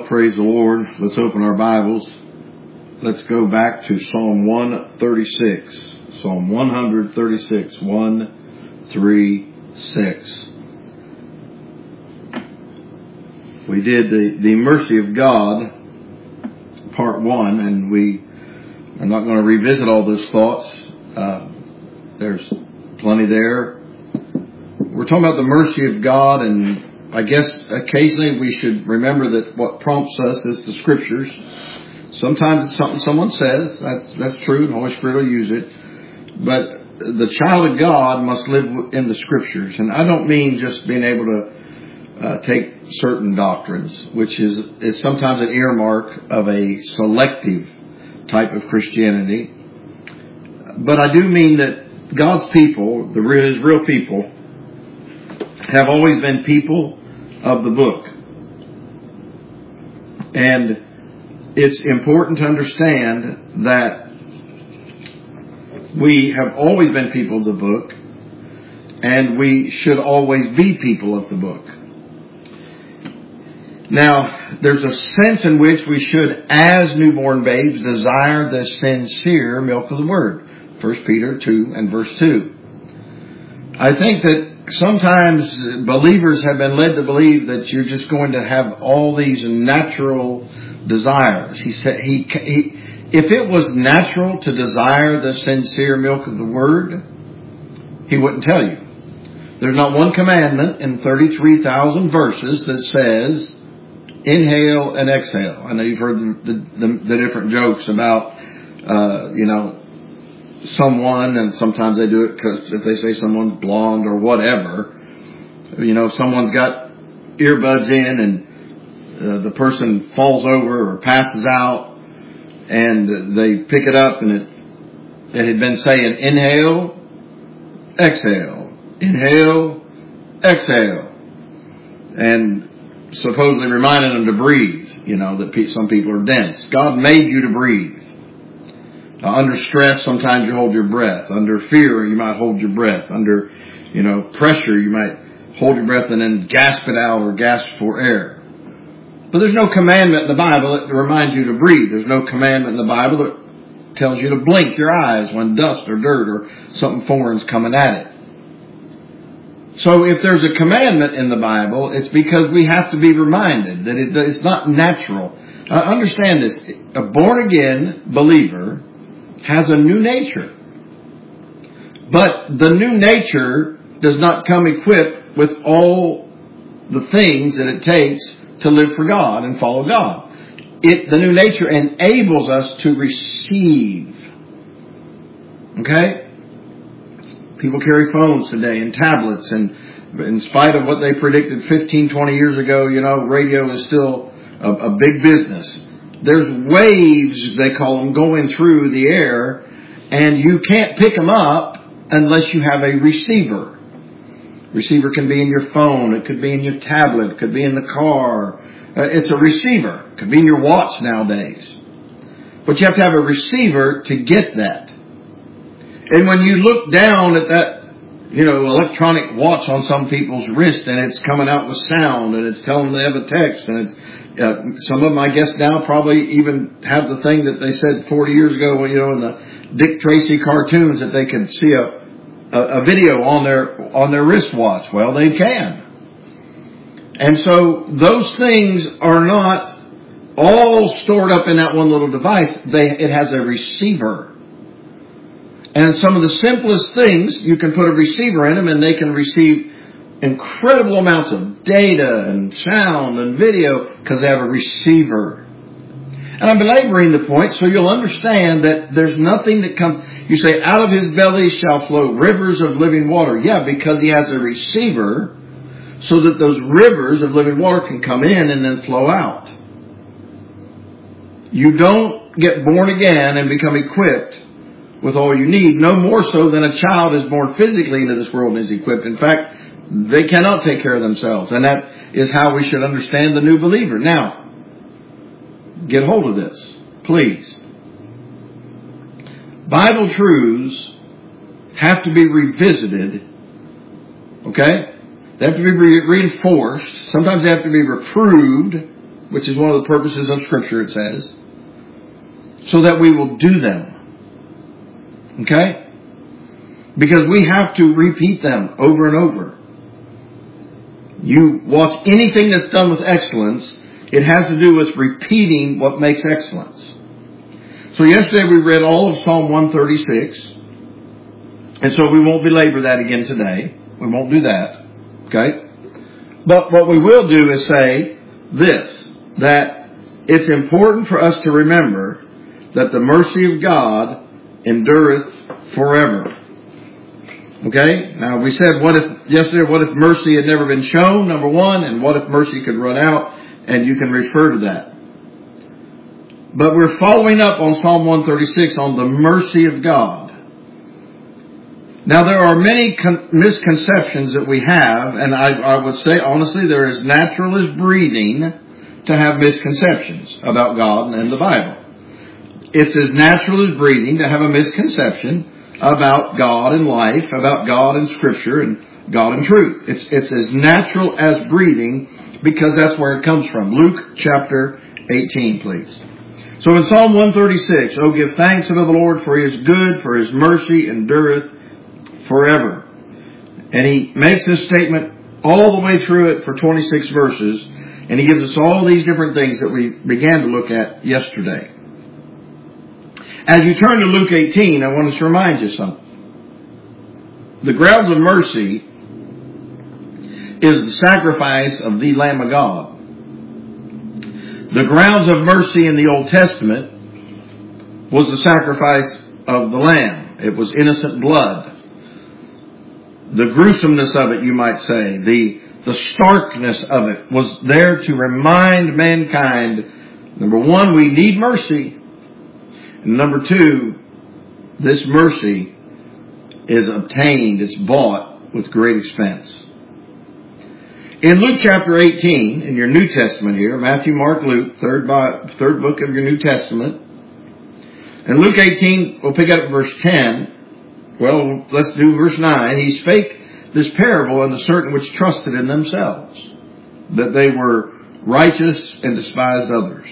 Well, praise the Lord. Let's open our Bibles. Let's go back to Psalm 136. Psalm 136, 136. We did the mercy of God, part 1, and I'm not going to revisit all those thoughts. There's plenty there. We're talking about the mercy of God, and I guess occasionally we should remember that what prompts us is the Scriptures. Sometimes it's something someone says. That's true, and the Holy Spirit will use it. But the child of God must live in the Scriptures. And I don't mean just being able to take certain doctrines, which is sometimes an earmark of a selective type of Christianity. But I do mean that God's people, His real people, have always been people of the book. And it's important to understand that we have always been people of the book, and we should always be people of the book. Now, there's a sense in which we should, as newborn babes, desire the sincere milk of the Word. 1 Peter 2 and verse 2. I think that sometimes believers have been led to believe that you're just going to have all these natural desires. He said, if it was natural to desire the sincere milk of the Word, He wouldn't tell you. There's not one commandment in 33,000 verses that says inhale and exhale. I know you've heard the different jokes about, someone, and sometimes they do it because if they say someone's blonde or whatever, someone's got earbuds in and the person falls over or passes out, and they pick it up, and it had been saying inhale, exhale, inhale, exhale, and supposedly reminding them to breathe. That some people are dense. God made you to breathe. Under stress, sometimes you hold your breath. Under fear, you might hold your breath. Under, pressure, you might hold your breath and then gasp it out or gasp for air. But there's no commandment in the Bible that reminds you to breathe. There's no commandment in the Bible that tells you to blink your eyes when dust or dirt or something foreign's coming at it. So if there's a commandment in the Bible, it's because we have to be reminded that it's not natural. Understand this. A born-again believer has a new nature. But the new nature does not come equipped with all the things that it takes to live for God and follow God. The new nature enables us to receive. Okay? People carry phones today and tablets, and in spite of what they predicted 15, 20 years ago, radio is still a big business. There's waves, they call them, going through the air, and you can't pick them up unless you have a receiver. Receiver can be in your phone, it could be in your tablet, it could be in the car. It's a receiver. It could be in your watch nowadays. But you have to have a receiver to get that. And when you look down at that, electronic watch on some people's wrist, and it's coming out with sound, and it's telling them they have a text, and it's some of them, I guess, now probably even have the thing that they said 40 years ago, in the Dick Tracy cartoons, that they can see a video on their wristwatch. Well, they can. And so those things are not all stored up in that one little device. It has a receiver. And some of the simplest things, you can put a receiver in them, and they can receive incredible amounts of data and sound and video because they have a receiver. And I'm belaboring the point so you'll understand that there's nothing that comes. You say, out of his belly shall flow rivers of living water. Yeah, because he has a receiver so that those rivers of living water can come in and then flow out. You don't get born again and become equipped with all you need, no more so than a child is born physically into this world and is equipped. In fact, they cannot take care of themselves. And that is how we should understand the new believer. Now, get hold of this, please. Bible truths have to be revisited. Okay? They have to be reinforced. Sometimes they have to be reproved. which is one of the purposes of Scripture, it says, so that we will do them. Okay? Because we have to repeat them over and over. You watch anything that's done with excellence, it has to do with repeating what makes excellence. So yesterday we read all of Psalm 136. And so we won't belabor that again today. We won't do that. Okay? But what we will do is say this, that it's important for us to remember that the mercy of God endureth forever. Okay? Now we said, what if mercy had never been shown, number one, and what if mercy could run out, and you can refer to that. But we're following up on Psalm 136 on the mercy of God. Now there are many misconceptions that we have, and I would say honestly they're as natural as breathing to have misconceptions about God and the Bible. It's as natural as breathing to have a misconception about God and life, about God and Scripture, and God and truth. It's as natural as breathing because that's where it comes from. Luke chapter 18, please. So in Psalm 136, "Oh, give thanks unto the Lord, for He is good, for His mercy endureth forever." And he makes this statement all the way through it for 26 verses, and he gives us all these different things that we began to look at yesterday. As you turn to Luke 18, I want to remind you something. The grounds of mercy is the sacrifice of the Lamb of God. The grounds of mercy in the Old Testament was the sacrifice of the Lamb. It was innocent blood. The gruesomeness of it, you might say, the starkness of it was there to remind mankind, number one, we need mercy. And number two, this mercy is obtained, it's bought with great expense. In Luke chapter 18, in your New Testament here, Matthew, Mark, Luke, third book of your New Testament. In Luke 18, we'll pick up verse 10. Well, let's do verse 9. He spake this parable unto certain which trusted in themselves, that they were righteous and despised others.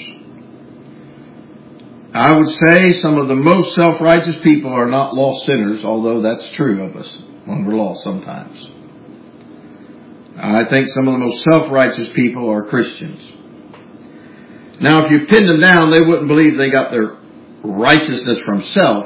I would say some of the most self-righteous people are not lost sinners, although that's true of us when we're lost sometimes. I think some of the most self-righteous people are Christians. Now, if you pinned them down, they wouldn't believe they got their righteousness from self.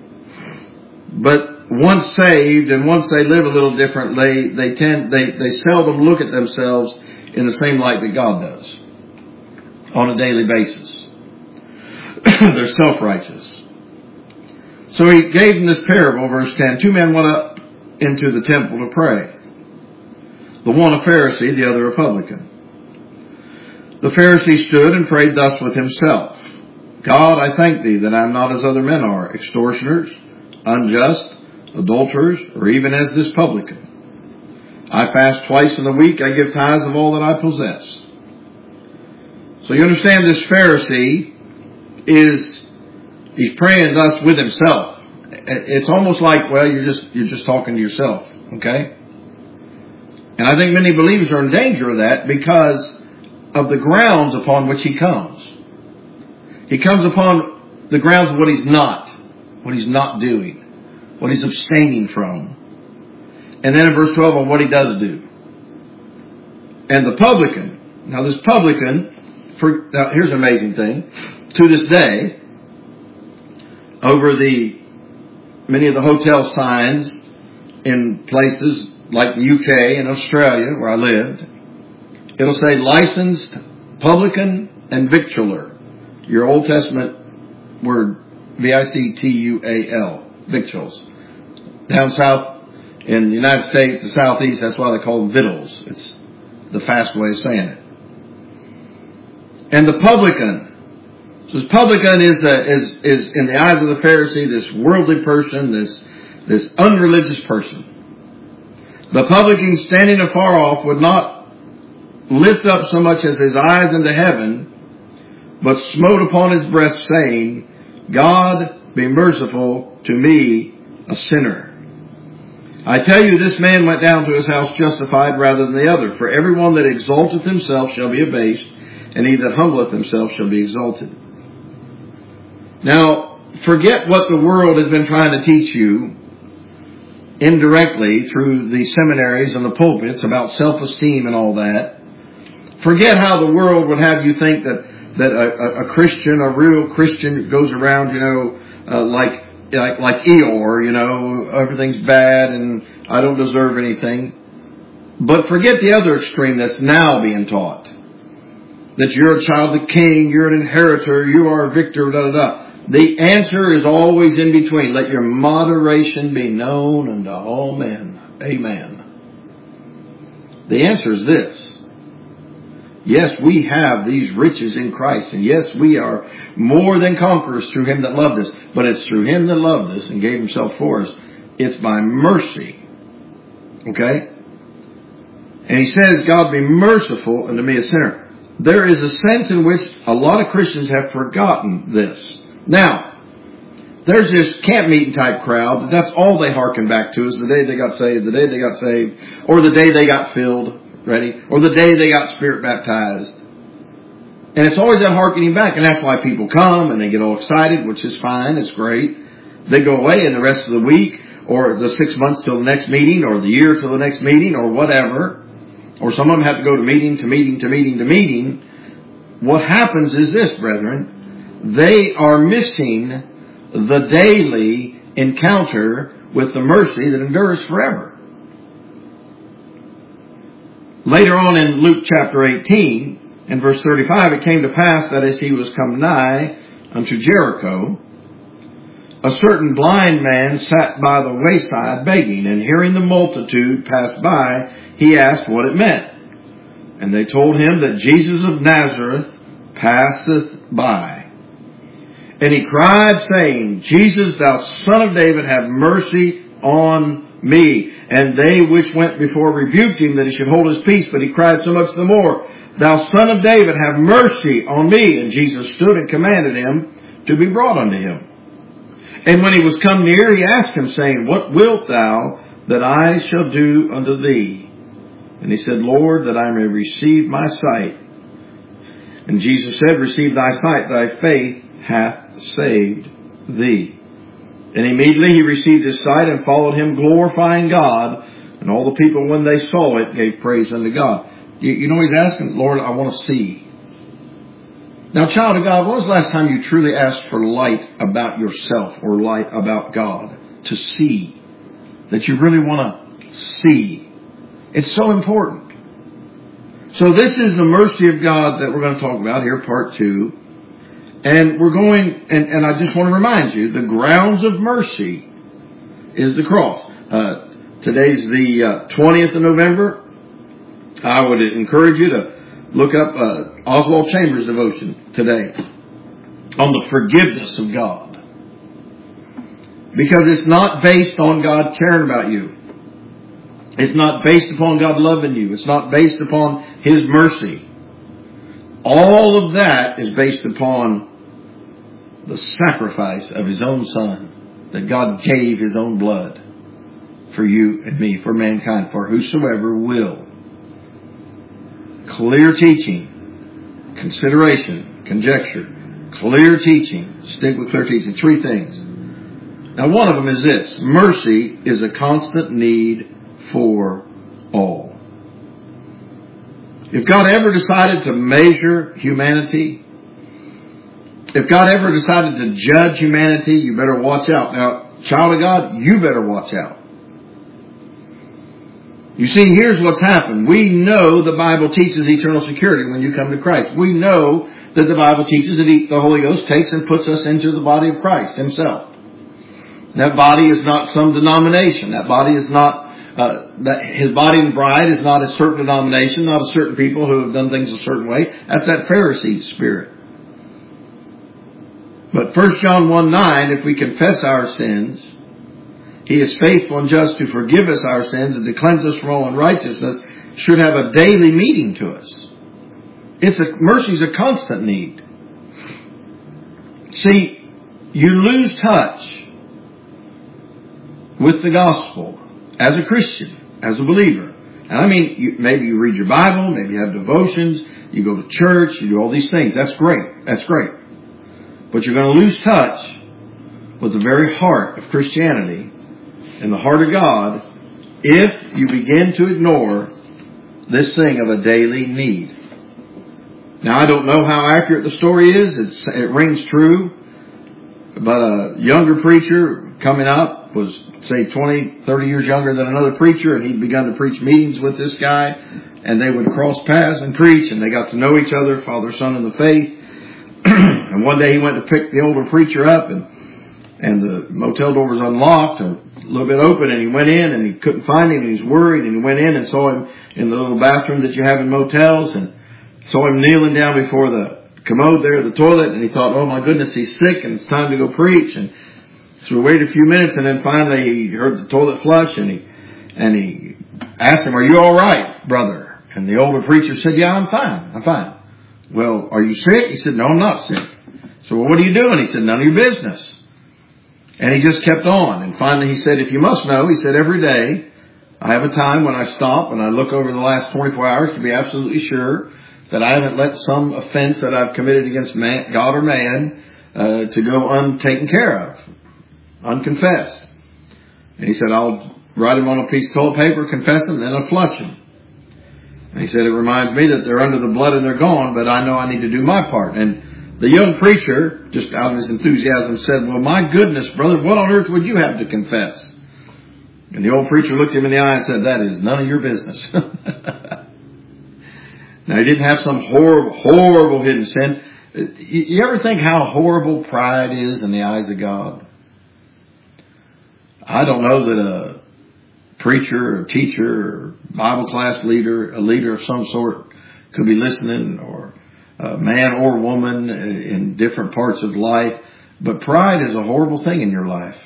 But once saved and once they live a little differently, they seldom look at themselves in the same light that God does on a daily basis. They're self-righteous. So he gave them this parable, verse 10. Two men went up into the temple to pray. The one a Pharisee, the other a publican. The Pharisee stood and prayed thus with himself. God, I thank thee that I am not as other men are, extortioners, unjust, adulterers, or even as this publican. I fast twice in a week, I give tithes of all that I possess. So you understand this Pharisee he's praying thus with himself. It's almost like, well, you're just talking to yourself, okay? And I think many believers are in danger of that because of the grounds upon which he comes. He comes upon the grounds of what he's not doing, what he's abstaining from. And then in verse 12 on what he does do. And the publican, now this publican, now here's an amazing thing, to this day, over many of the hotel signs in places like the UK and Australia where I lived, it'll say licensed publican and victualler. Your Old Testament word, V-I-C-T-U-A-L, victuals. Down south in the United States, the southeast, that's why they call them victuals. It's the fast way of saying it. And the publican. So this publican is in the eyes of the Pharisee, this worldly person, this unreligious person. The publican standing afar off would not lift up so much as his eyes into heaven, but smote upon his breast, saying, God, be merciful to me, a sinner. I tell you, this man went down to his house justified rather than the other. For everyone that exalteth himself shall be abased, and he that humbleth himself shall be exalted. Now, forget what the world has been trying to teach you indirectly through the seminaries and the pulpits about self-esteem and all that. Forget how the world would have you think that a Christian, a real Christian, goes around, like Eeyore, everything's bad and I don't deserve anything. But forget the other extreme that's now being taught. That you're a child of the King, you're an inheritor, you are a victor, da-da-da. The answer is always in between. Let your moderation be known unto all men. Amen. The answer is this. Yes, we have these riches in Christ. And yes, we are more than conquerors through Him that loved us. But it's through Him that loved us and gave Himself for us. It's by mercy. Okay? And He says, God be merciful unto me a sinner. There is a sense in which a lot of Christians have forgotten this. Now, there's this camp meeting type crowd. That's all they hearken back to is the day they got saved, or the day they got filled. Ready? Or the day they got spirit baptized. And it's always that hearkening back. And that's why people come and they get all excited, which is fine. It's great. They go away and the rest of the week, or the 6 months till the next meeting, or the year till the next meeting, or whatever. Or some of them have to go to meeting to meeting to meeting to meeting. What happens is this, brethren. They are missing the daily encounter with the mercy that endures forever. Later on in Luke chapter 18, in verse 35, it came to pass that as he was come nigh unto Jericho, a certain blind man sat by the wayside begging, and hearing the multitude pass by, he asked what it meant. And they told him that Jesus of Nazareth passeth by. And he cried, saying, Jesus, thou Son of David, have mercy on me. And they which went before rebuked him that he should hold his peace. But he cried so much the more, Thou Son of David, have mercy on me. And Jesus stood and commanded him to be brought unto him. And when he was come near, he asked him, saying, What wilt thou that I shall do unto thee? And he said, Lord, that I may receive my sight. And Jesus said, Receive thy sight, thy faith hath saved thee. And immediately he received his sight and followed him, glorifying God. And all the people, when they saw it, gave praise unto God. You know, he's asking, Lord, I want to see. Now, child of God, when was the last time you truly asked for light about yourself or light about God? To see. That you really want to see. It's so important. So this is the mercy of God that we're going to talk about here, part 2. And we're going, and I just want to remind you, the grounds of mercy is the cross. Today's the 20th of November. I would encourage you to look up Oswald Chambers' devotion today on the forgiveness of God. Because it's not based on God caring about you. It's not based upon God loving you. It's not based upon His mercy. All of that is based upon the sacrifice of His own Son, that God gave His own blood for you and me, for mankind, for whosoever will. Clear teaching, consideration, conjecture, clear teaching. Stick with clear teaching. 3 things. Now, one of them is this. Mercy is a constant need for all. If God ever decided to measure humanity, if God ever decided to judge humanity, you better watch out. Now, child of God, you better watch out. You see, here's what's happened. We know the Bible teaches eternal security when you come to Christ. We know that the Bible teaches that the Holy Ghost takes and puts us into the body of Christ Himself. That body is not some denomination. That body is not, His body and bride is not a certain denomination, not a certain people who have done things a certain way. That's that Pharisee spirit. But 1 John 1:9, if we confess our sins, He is faithful and just to forgive us our sins and to cleanse us from all unrighteousness, should have a daily meaning to us. Mercy is a constant need. See, you lose touch with the gospel as a Christian, as a believer. And I mean, maybe you read your Bible, maybe you have devotions, you go to church, you do all these things. That's great. That's great. But you're going to lose touch with the very heart of Christianity and the heart of God if you begin to ignore this thing of a daily need. Now, I don't know how accurate the story is. It rings true. But a younger preacher coming up was, say, 20, 30 years younger than another preacher, and he'd begun to preach meetings with this guy, and they would cross paths and preach, and they got to know each other, father, son in the faith. And one day he went to pick the older preacher up, and the motel door was unlocked, or a little bit open, and he went in, and he couldn't find him, and he was worried, and he went in and saw him in the little bathroom that you have in motels, and saw him kneeling down before the commode there, the toilet, and he thought, oh my goodness, he's sick, and it's time to go preach. And so we waited a few minutes, and then finally he heard the toilet flush, and he asked him, are you all right, brother? And the older preacher said, yeah, I'm fine. Well, are you sick? He said, no, I'm not sick. So, well, what are you doing? He said, none of your business. And he just kept on. And finally he said, if you must know, he said, every day I have a time when I stop and I look over the last 24 hours to be absolutely sure that I haven't let some offense that I've committed against God or man to go untaken care of, unconfessed. And he said, I'll write him on a piece of toilet paper, confess him, then I'll flush him. And he said, it reminds me that they're under the blood and they're gone, but I know I need to do my part. And the young preacher, just out of his enthusiasm, said, well, my goodness, brother, what on earth would you have to confess? And the old preacher looked him in the eye and said, that is none of your business. Now, he didn't have some horrible hidden sin. You ever think how horrible pride is in the eyes of God? I don't know that a preacher or teacher or Bible class leader, a leader of some sort, could be listening, or a man or woman in different parts of life. But pride is a horrible thing in your life.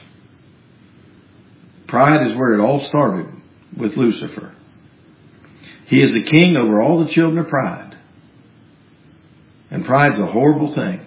Pride is where it all started with Lucifer. He is the king over all the children of pride. And pride's a horrible thing.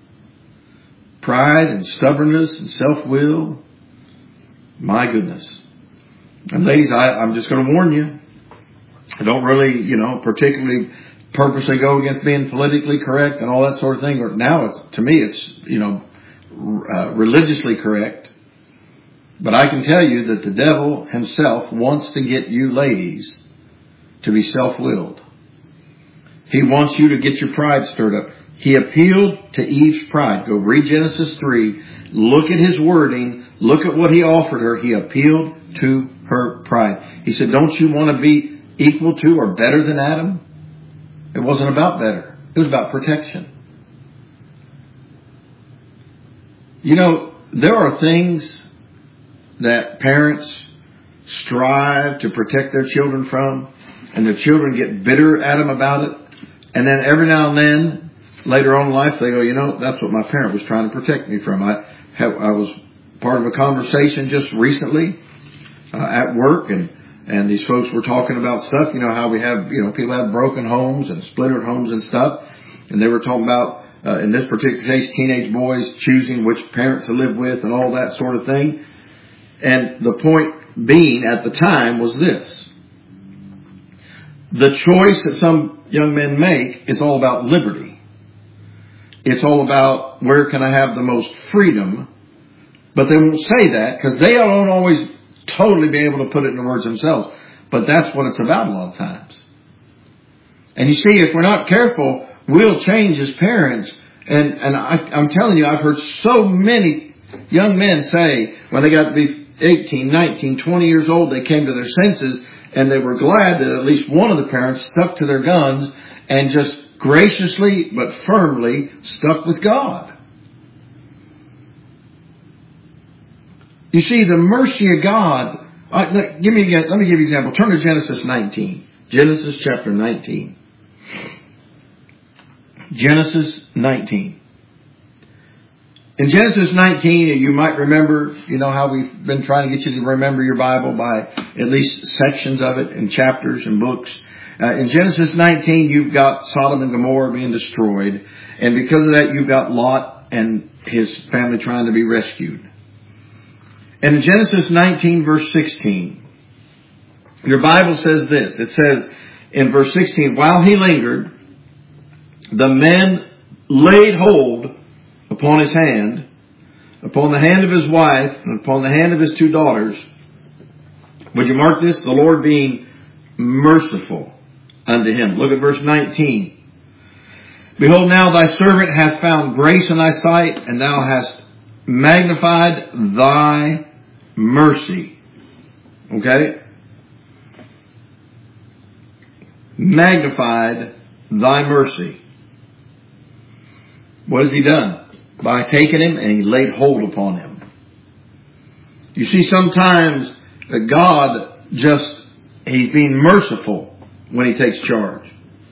Pride and stubbornness and self-will. My goodness. And ladies, I'm just going to warn you. I don't really, particularly purposely go against being politically correct and all that sort of thing. Or now to me, it's religiously correct. But I can tell you that the devil himself wants to get you ladies to be self-willed. He wants you to get your pride stirred up. He appealed to Eve's pride. Go read Genesis 3. Look at his wording. Look at what he offered her. He appealed to her pride. He said, don't you want to be equal to or better than Adam? It wasn't about better. It was about protection. There are things that parents strive to protect their children from, and their children get bitter at them about it. And then every now and then, later on in life, they go, that's what my parent was trying to protect me from. I was part of a conversation just recently at work, and these folks were talking about stuff, how we have, people have broken homes and splintered homes and stuff. And they were talking about, in this particular case, teenage boys choosing which parent to live with and all that sort of thing. And the point being at the time was this. The choice that some young men make is all about liberty. It's all about where can I have the most freedom. But they won't say that because they don't always totally be able to put it into words themselves. But that's what it's about a lot of times. And you see, if we're not careful, we'll change as parents. And I'm telling you, I've heard so many young men say when they got to be 18, 19, 20 years old, they came to their senses and they were glad that at least one of the parents stuck to their guns and just graciously but firmly stuck with God. You see, the mercy of God. Let me give you an example. Turn to Genesis 19. Genesis chapter 19. Genesis 19. In Genesis 19, you might remember, how we've been trying to get you to remember your Bible by at least sections of it in chapters and books. In Genesis 19, you've got Sodom and Gomorrah being destroyed. And because of that, you've got Lot and his family trying to be rescued. And in Genesis 19, verse 16, Your Bible says this. It says in verse 16, while he lingered, the men laid hold upon his hand, upon the hand of his wife, and upon the hand of his 2 daughters. Would you mark this? The Lord being merciful unto him. Look at verse 19. Behold, now thy servant hath found grace in thy sight, and thou hast magnified thy mercy. Okay? Magnified thy mercy. What has he done? By taking him and he laid hold upon him. You see, sometimes God he's being merciful when he takes charge.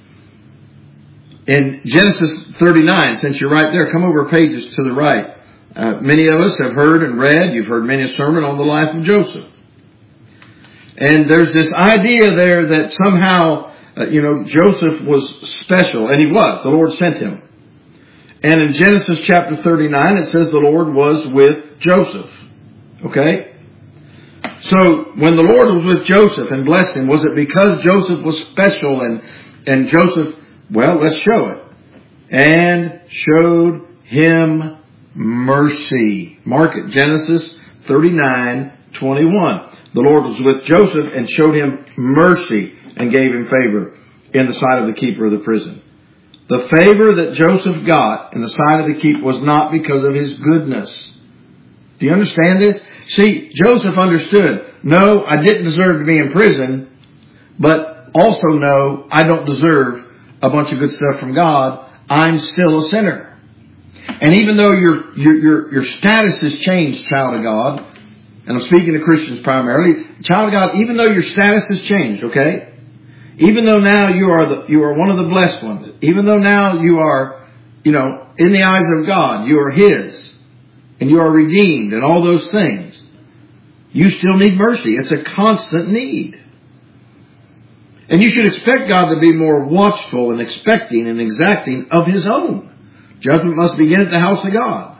In Genesis 39, since you're right there, come over pages to the right. Many of us have heard and read, you've heard many a sermon on the life of Joseph. And there's this idea there that somehow, Joseph was special, and he was. The Lord sent him. And in Genesis chapter 39, it says the Lord was with Joseph. Okay? So, when the Lord was with Joseph and blessed him, was it because Joseph was special and Joseph, well, let's show it. And showed him mercy. Mark it, Genesis 39:21. The Lord was with Joseph and showed him mercy and gave him favor in the sight of the keeper of the prison. The favor that Joseph got in the sight of the keeper was not because of his goodness. Do you understand this? See, Joseph understood, no, I didn't deserve to be in prison, but also no, I don't deserve a bunch of good stuff from God. I'm still a sinner. And even though your status has changed, child of God, and I'm speaking to Christians primarily, child of God, even though your status has changed, okay? Even though now you are one of the blessed ones, even though now you are, in the eyes of God, you are His, and you are redeemed, and all those things, you still need mercy. It's a constant need. And you should expect God to be more watchful and expecting and exacting of His own. Judgment must begin at the house of God.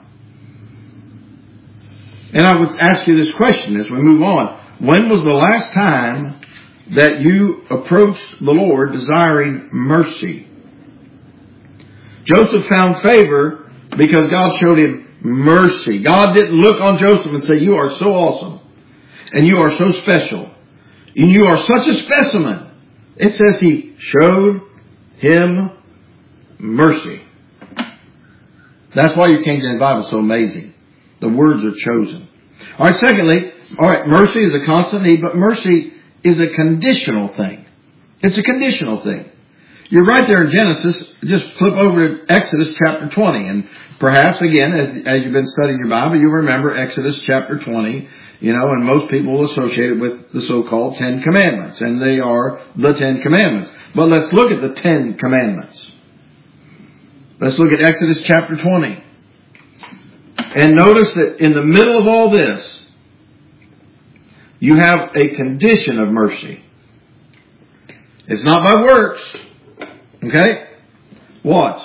And I would ask you this question as we move on. When was the last time that you approached the Lord desiring mercy? Joseph found favor because God showed him mercy. God didn't look on Joseph and say, you are so awesome, and you are so special, and you are such a specimen. It says He showed him mercy. That's why your King James Bible is so amazing. The words are chosen. All right, secondly, mercy is a constant need, but mercy is a conditional thing. It's a conditional thing. You're right there in Genesis. Just flip over to Exodus chapter 20. And perhaps, again, as you've been studying your Bible, you'll remember Exodus chapter 20. And most people will associate it with the so-called 10 Commandments. And they are the 10 Commandments. But let's look at the 10 Commandments. Let's look at Exodus chapter 20. And notice that in the middle of all this, you have a condition of mercy. It's not by works. Okay? Watch.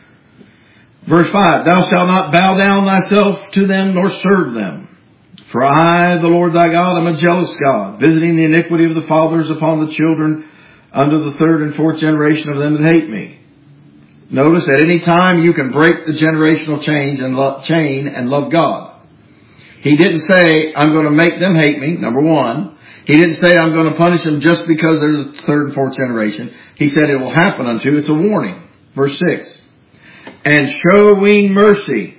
Verse 5, thou shalt not bow down thyself to them nor serve them. For I, the Lord thy God, am a jealous God, visiting the iniquity of the fathers upon the children unto the 3rd and 4th generation of them that hate me. Notice at any time you can break the generational chain and love God. He didn't say, I'm going to make them hate me, number one. He didn't say, I'm going to punish them just because they're the 3rd and 4th generation. He said it will happen unto. It's a warning. Verse 6. And showing mercy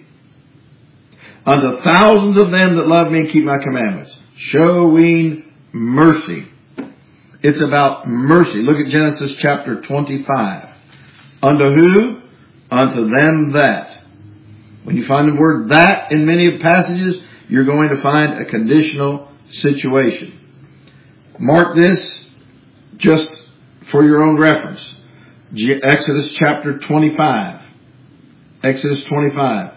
unto thousands of them that love me and keep my commandments. Showing mercy. It's about mercy. Look at Genesis chapter 25. Unto who? Unto them that. When you find the word that in many passages, you're going to find a conditional situation. Mark this just for your own reference. Exodus chapter 25. Exodus 25.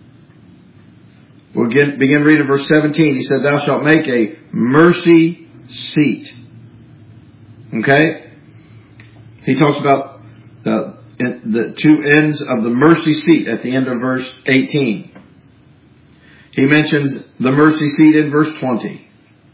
We'll begin reading verse 17. He said, thou shalt make a mercy seat. Okay? He talks about the 2 ends of the mercy seat at the end of verse 18. He mentions the mercy seat in verse 20.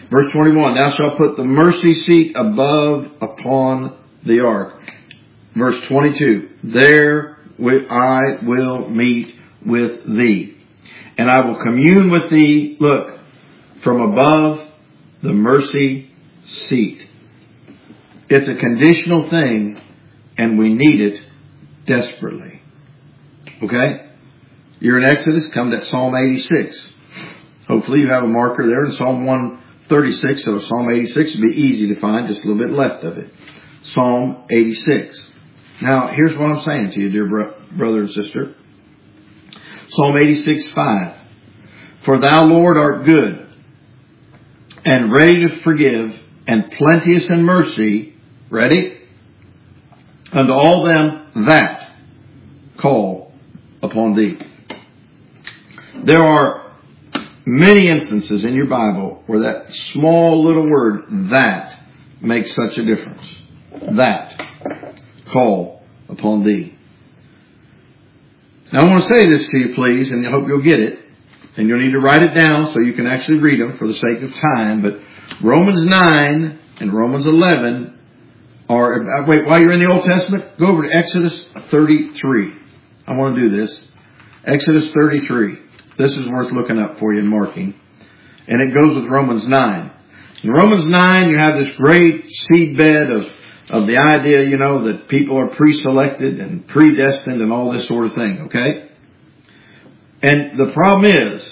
Verse 21, thou shalt put the mercy seat above upon the ark. Verse 22, there I will meet with thee, and I will commune with thee, look, from above the mercy seat. It's a conditional thing, and we need it desperately. Okay? You're in Exodus, come to Psalm 86. Hopefully you have a marker there in Psalm 136, so Psalm 86 would be easy to find, just a little bit left of it. Psalm 86. Now, here's what I'm saying to you, dear brother and sister. Psalm 86:5. For thou, Lord, art good, and ready to forgive, and plenteous in mercy, ready, unto all them that call upon thee. There are many instances in your Bible where that small little word, that, makes such a difference. That. Call upon thee. Now I want to say this to you, please, and I hope you'll get it. And you'll need to write it down so you can actually read them for the sake of time. But Romans 9 and Romans 11 are... Wait, while you're in the Old Testament, go over to Exodus 33. I want to do this. Exodus 33. This is worth looking up for you and marking. And it goes with Romans 9. In Romans 9, you have this great seedbed of the idea, that people are pre-selected and predestined and all this sort of thing, okay? And the problem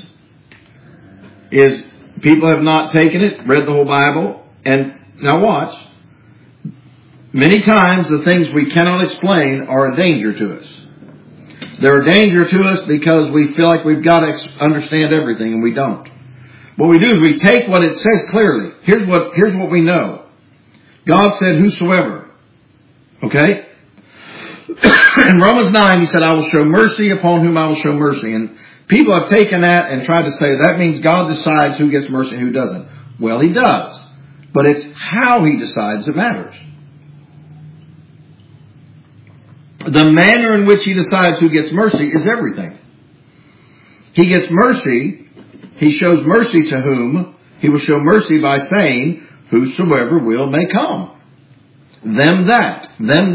is people have not taken it, read the whole Bible, and now watch. Many times the things we cannot explain are a danger to us. They're a danger to us because we feel like we've got to understand everything, and we don't. What we do is we take what it says clearly. Here's what we know. God said, whosoever. Okay? In Romans 9, he said, I will show mercy upon whom I will show mercy. And people have taken that and tried to say that means God decides who gets mercy and who doesn't. Well, he does. But it's how he decides that matters. The manner in which he decides who gets mercy is everything. He gets mercy. He shows mercy to whom? He will show mercy by saying, whosoever will may come. Them that.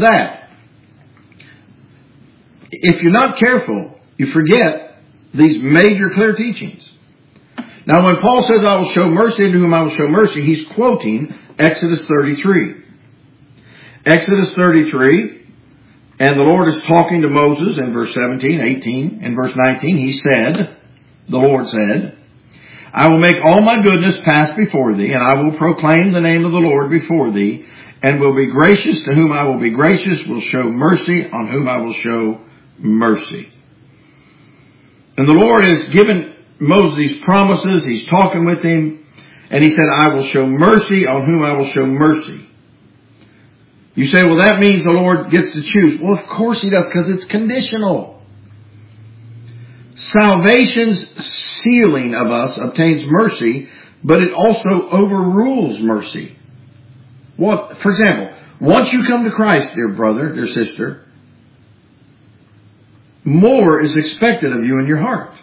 If you're not careful, you forget these major clear teachings. Now when Paul says, I will show mercy to whom I will show mercy, he's quoting Exodus 33. Exodus 33, and the Lord is talking to Moses in verse 17, 18, and verse 19. He said, the Lord said, I will make all my goodness pass before thee, and I will proclaim the name of the Lord before thee, and will be gracious to whom I will be gracious, will show mercy on whom I will show mercy. And the Lord has given Moses these promises. He's talking with him, and he said, I will show mercy on whom I will show mercy. You say, well, that means the Lord gets to choose. Well, of course he does, because it's conditional. Salvation's sealing of us obtains mercy, but it also overrules mercy. What, for example, once you come to Christ, dear brother, dear sister, more is expected of you in your heart.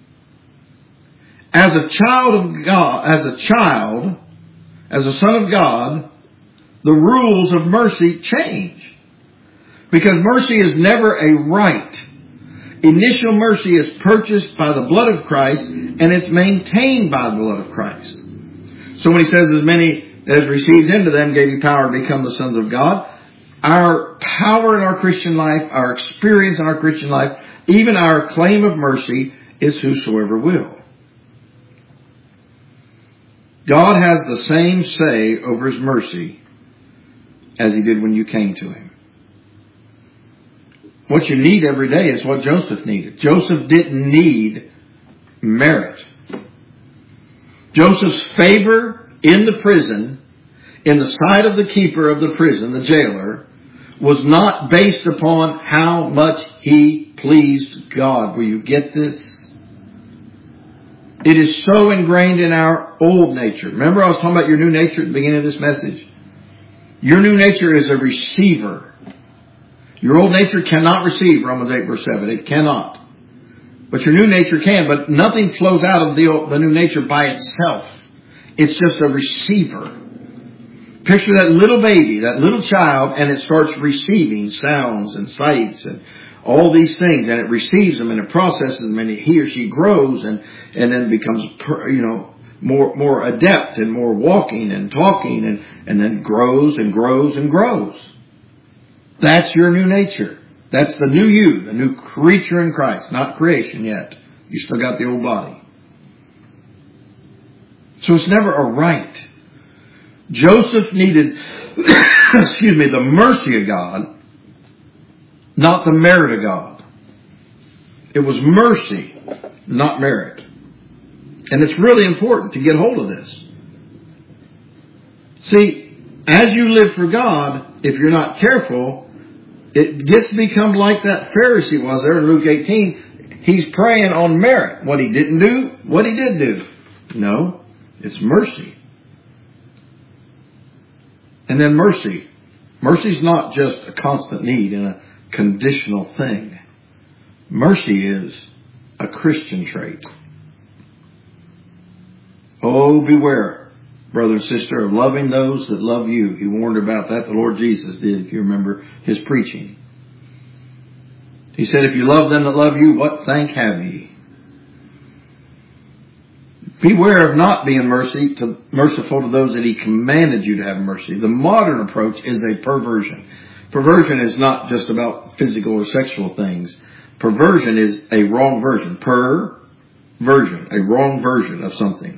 As a child of God, as a son of God, the rules of mercy change. Because mercy is never a right. Initial mercy is purchased by the blood of Christ, and it's maintained by the blood of Christ. So when he says, as many as received him, to them gave he power to become the sons of God, our power in our Christian life, our experience in our Christian life, even our claim of mercy is whosoever will. God has the same say over his mercy as he did when you came to him. What you need every day is what Joseph needed. Joseph didn't need merit. Joseph's favor in the prison, in the sight of the keeper of the prison, the jailer, was not based upon how much he pleased God. Will you get this? It is so ingrained in our old nature. Remember I was talking about your new nature at the beginning of this message? Your new nature is a receiver. Your old nature cannot receive, Romans 8 verse 7. It cannot. But your new nature can. But nothing flows out of the new nature by itself. It's just a receiver. Picture that little baby, that little child, and it starts receiving sounds and sights and all these things, and it receives them and it processes them, and he or she grows and then becomes, more adept and more walking and talking and then grows and grows and grows. That's your new nature. That's the new you, the new creature in Christ, not creation yet. You still got the old body. So it's never a right. Joseph needed, the mercy of God, not the merit of God. It was mercy, not merit. And it's really important to get hold of this. See, as you live for God, if you're not careful, it gets to become like that Pharisee was there in Luke 18. He's praying on merit. What he didn't do, what he did do. No, it's mercy. And then mercy. Mercy is not just a constant need and a conditional thing. Mercy is a Christian trait. Oh, beware, brother and sister, of loving those that love you. He warned about that. The Lord Jesus did, if you remember his preaching. He said, if you love them that love you, what thank have ye? Beware of not being merciful to those that he commanded you to have mercy. The modern approach is a perversion. Perversion is not just about physical or sexual things. Perversion is a wrong version. Perversion, a wrong version of something.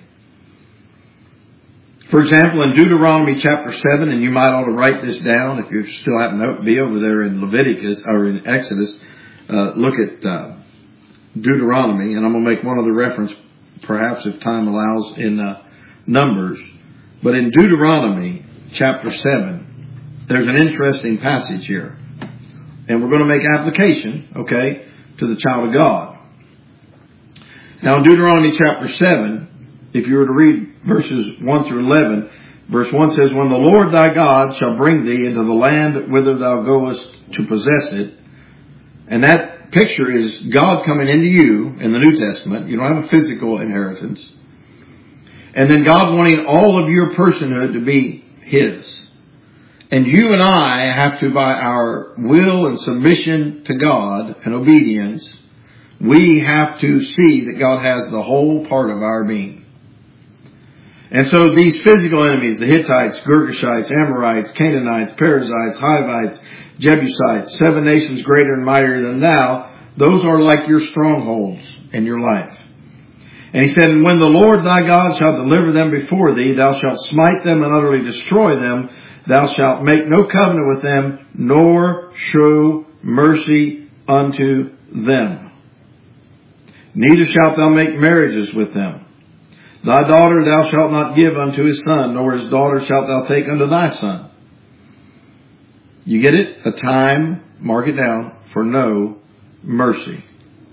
For example, in Deuteronomy chapter 7, and you might ought to write this down if you still happen to be over there in Leviticus or in Exodus, look at Deuteronomy, and I'm going to make one other reference, perhaps if time allows, in Numbers. But in Deuteronomy chapter 7, there's an interesting passage here. And we're going to make application, to the child of God. Now in Deuteronomy chapter 7, if you were to read verses 1 through 11, verse 1 says, when the Lord thy God shall bring thee into the land whither thou goest to possess it. And that picture is God coming into you in the New Testament. You don't have a physical inheritance. And then God wanting all of your personhood to be his. And you and I have to, by our will and submission to God and obedience, we have to see that God has the whole part of our being. And so these physical enemies, the Hittites, Girgashites, Amorites, Canaanites, Perizzites, Hivites, Jebusites, 7 nations greater and mightier than thou, those are like your strongholds in your life. And he said, and when the Lord thy God shall deliver them before thee, thou shalt smite them and utterly destroy them. Thou shalt make no covenant with them, nor show mercy unto them. Neither shalt thou make marriages with them. Thy daughter thou shalt not give unto his son, nor his daughter shalt thou take unto thy son. You get it? A time, mark it down, for no mercy.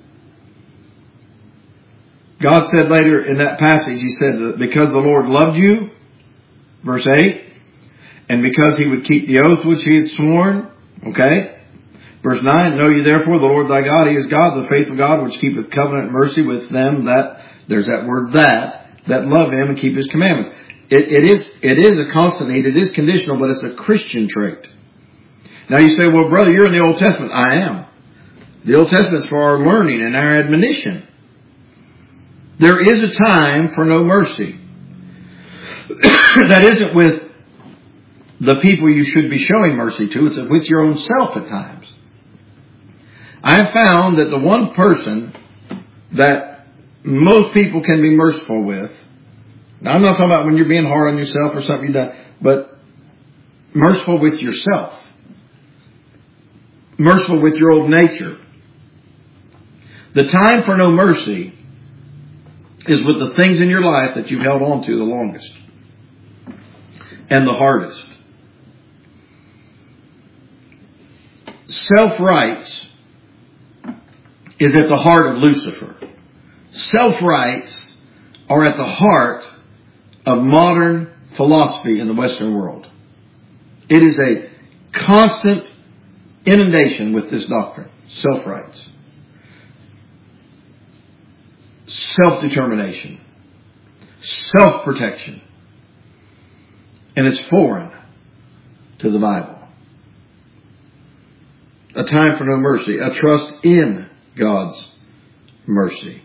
God said later in that passage, he said, because the Lord loved you, verse 8, and because he would keep the oath which he had sworn, Verse 9, know ye therefore the Lord thy God, he is God, the faithful God, which keepeth covenant and mercy with them that, there's that word that love him and keep his commandments. It is a constant need. It is conditional, but it's a Christian trait. Now you say, well, brother, you're in the Old Testament. I am. The Old Testament's for our learning and our admonition. There is a time for no mercy. That isn't with the people you should be showing mercy to. It's with your own self at times. I have found that the one person that most people can be merciful with, now I'm not talking about when you're being hard on yourself or something you've done, but merciful with yourself. Merciful with your old nature. The time for no mercy is with the things in your life that you've held on to the longest and the hardest. Self-rights is at the heart of Lucifer. Self-rights are at the heart of modern philosophy in the Western world. It is a constant inundation with this doctrine. Self-rights. Self-determination. Self-protection. And it's foreign to the Bible. A time for no mercy. A trust in God's mercy.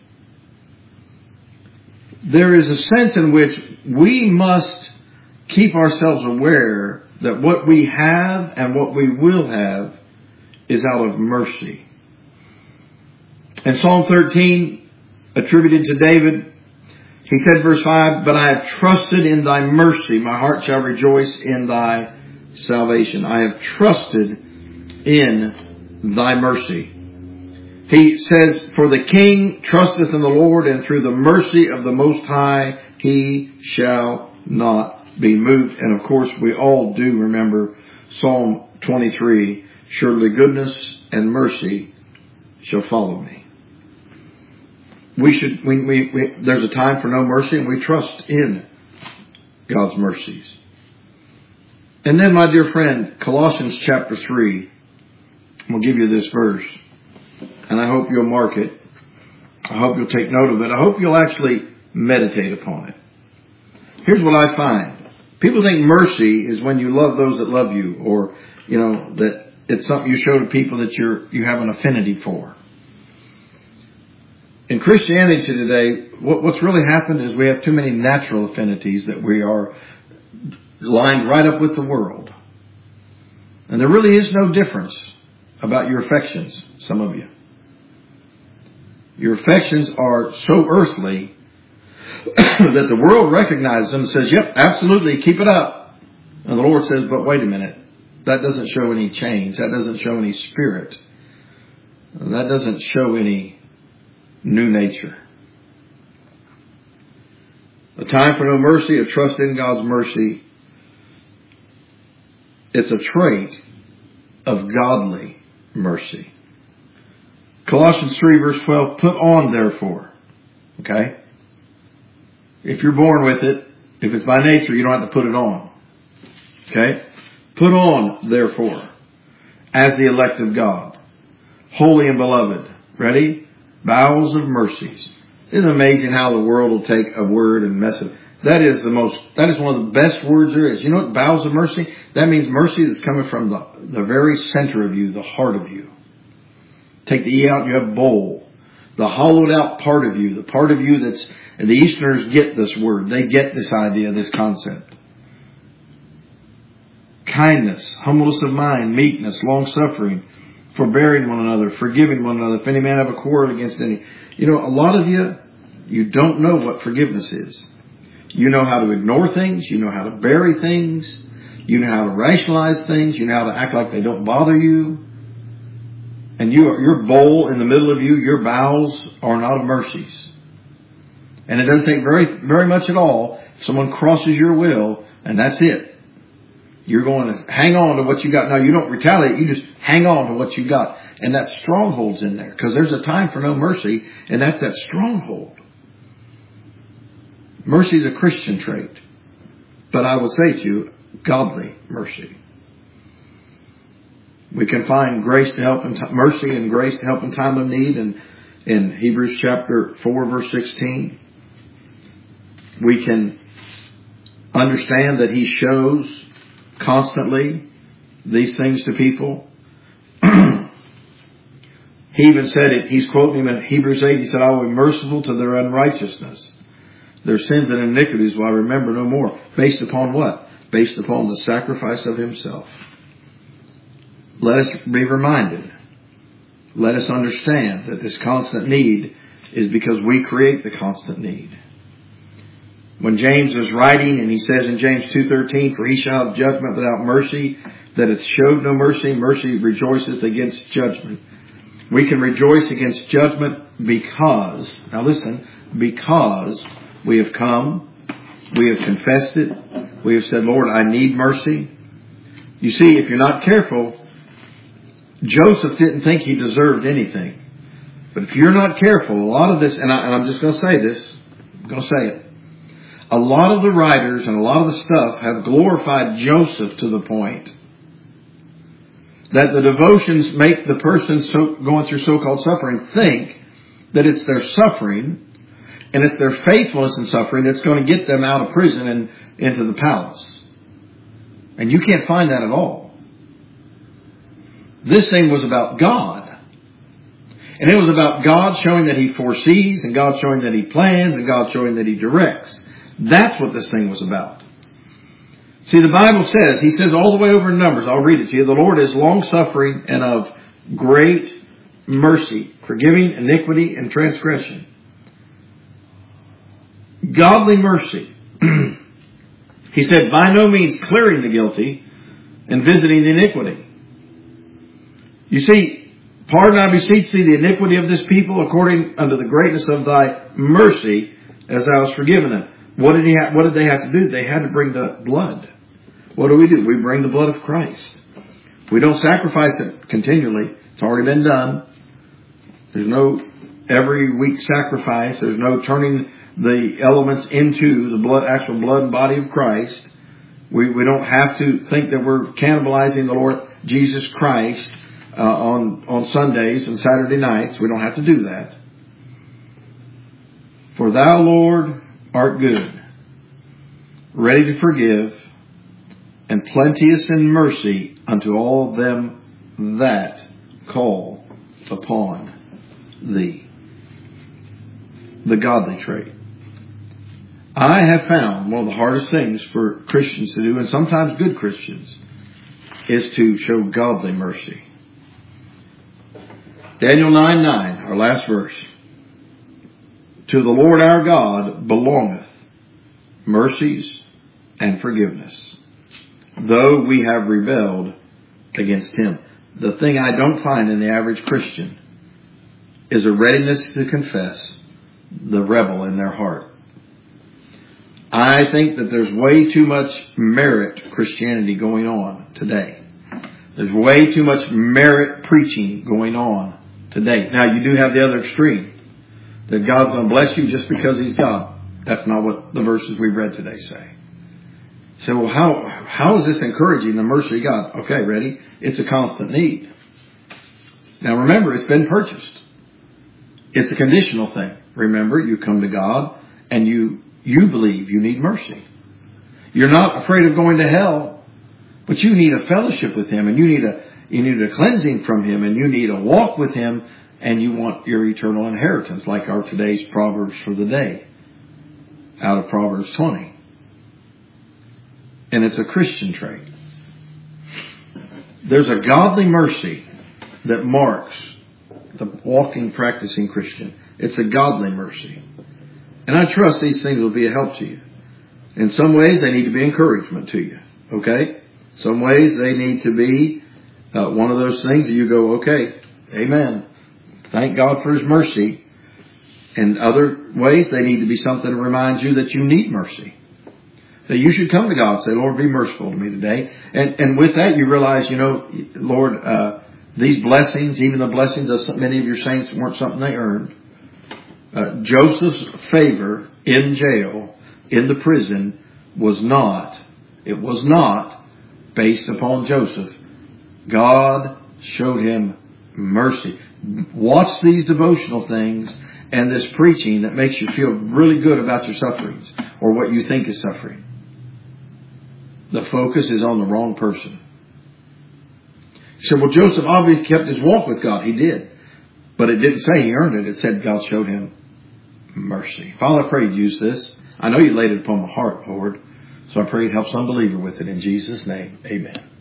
There is a sense in which we must keep ourselves aware that what we have and what we will have is out of mercy. In Psalm 13, attributed to David, he said, verse 5, "But I have trusted in thy mercy. My heart shall rejoice in thy salvation." I have trusted in thy mercy. He says, "For the king trusteth in the Lord, and through the mercy of the Most High he shall not be moved." And of course, we all do remember Psalm 23, "Surely goodness and mercy shall follow me." There's a time for no mercy, and we trust in God's mercies. And then, my dear friend, Colossians chapter 3, we'll give you this verse, and I hope you'll mark it. I hope you'll take note of it. I hope you'll actually meditate upon it. Here's what I find. People think mercy is when you love those that love you, or, that it's something you show to people that you have an affinity for. In Christianity today, what's really happened is we have too many natural affinities that we are lined right up with the world. And there really is no difference about your affections, some of you. Your affections are so earthly that the world recognizes them and says, "Yep, absolutely, keep it up." And the Lord says, "But wait a minute. That doesn't show any change. That doesn't show any spirit. That doesn't show any new nature." A time for no mercy, a trust in God's mercy. It's a trait of godly mercy. Colossians 3 verse 12, "Put on therefore." Okay? If you're born with it, if it's by nature, you don't have to put it on. Okay? "Put on therefore, as the elect of God, holy and beloved." Ready? "Bowels of mercies." Isn't it amazing how the world will take a word and mess it? That is one of the best words there is. You know what? Bowels of mercy? That means mercy is coming from the very center of you, the heart of you. Take the E out and you have bowl. The hollowed out part of you, the part of you that's, and the Easterners get this word. They get this idea, this concept. Kindness, humbleness of mind, meekness, long-suffering, forbearing one another, forgiving one another. If any man have a quarrel against any. A lot of you don't know what forgiveness is. You know how to ignore things. You know how to bury things. You know how to rationalize things. You know how to act like they don't bother you. And your bowl in the middle of you, your bowels are not of mercies. And it doesn't take very, very much at all. If someone crosses your will, and that's it. You're going to hang on to what you got. Now, you don't retaliate. You just hang on to what you got. And that stronghold's in there. Because there's a time for no mercy. And that's that stronghold. Mercy is a Christian trait. But I will say to you, godly mercy. We can find grace to help in mercy and grace to help in time of need. And in Hebrews chapter 4, verse 16, we can understand that he shows constantly these things to people. He even said it, he's quoting him in Hebrews 8, he said, "I will be merciful to their unrighteousness. Their sins and iniquities will I remember no more." Based upon what? Based upon the sacrifice of himself. Let us be reminded. Let us understand that this constant need is because we create the constant need. When James was writing, and he says in James 2:13, "For he shall have judgment without mercy, that hath showed no mercy. Mercy rejoiceth against judgment." We can rejoice against judgment because, now listen, because we have come, we have confessed it, we have said, "Lord, I need mercy." You see, if you're not careful, Joseph didn't think he deserved anything. But if you're not careful, a lot of this, and I'm just going to say this, I'm going to say it. A lot of the writers and a lot of the stuff have glorified Joseph to the point that the devotions make the person going through so-called suffering think that it's their suffering and it's their faithfulness in suffering that's going to get them out of prison and into the palace. And you can't find that at all. This thing was about God. And it was about God showing that He foresees, and God showing that He plans, and God showing that He directs. That's what this thing was about. See, the Bible says, He says all the way over in Numbers, I'll read it to you, the Lord is long-suffering and of great mercy, forgiving iniquity and transgression. Godly mercy. He said, by no means clearing the guilty and visiting the iniquity. You see, pardon, I beseech thee, the iniquity of this people according unto the greatness of thy mercy, as thou hast forgiven them. What did they have to do? They had to bring the blood. What do? We bring the blood of Christ. We don't sacrifice it continually. It's already been done. There's no every week sacrifice. There's no turning the elements into the blood, actual blood and body of Christ. We don't have to think that we're cannibalizing the Lord Jesus Christ on Sundays and Saturday nights. We don't have to do that. For thou, Lord, art good, ready to forgive, and plenteous in mercy unto all them that call upon thee. The godly trait. I have found one of the hardest things for Christians to do, and sometimes good Christians, is to show godly mercy. Daniel 9:9, our last verse. To the Lord our God belongeth mercies and forgiveness, though we have rebelled against Him. The thing I don't find in the average Christian is a readiness to confess the rebel in their heart. I think that there's way too much merit Christianity going on today. There's way too much merit preaching going on today. Now, you do have the other extreme, that God's going to bless you just because He's God. That's not what the verses we've read today say. So, well, how is this encouraging the mercy of God? Okay, ready? It's a constant need. Now, remember, it's been purchased. It's a conditional thing. Remember, you come to God and you believe you need mercy. You're not afraid of going to hell, but you need a fellowship with Him, and you need a cleansing from Him, and you need a walk with Him, and you want your eternal inheritance, like our today's Proverbs for the day, out of Proverbs 20. And it's a Christian trait. There's a godly mercy that marks the walking, practicing Christian. It's a godly mercy. And I trust these things will be a help to you. In some ways, they need to be encouragement to you. Okay? Some ways they need to be one of those things that you go, okay, amen. Thank God for His mercy. And other ways, they need to be something that reminds you that you need mercy. That you should come to God and say, Lord, be merciful to me today. And with that, you realize, Lord, these blessings, even the blessings of many of your saints, weren't something they earned. Joseph's favor in jail, in the prison, was not based upon Joseph. God showed him mercy. Watch these devotional things and this preaching that makes you feel really good about your sufferings or what you think is suffering. The focus is on the wrong person. You said, well, Joseph obviously kept his walk with God. He did. But it didn't say he earned it. It said God showed him mercy. Father, I pray you'd use this. I know you laid it upon my heart, Lord. So I pray you'd help some believer with it. In Jesus' name, amen.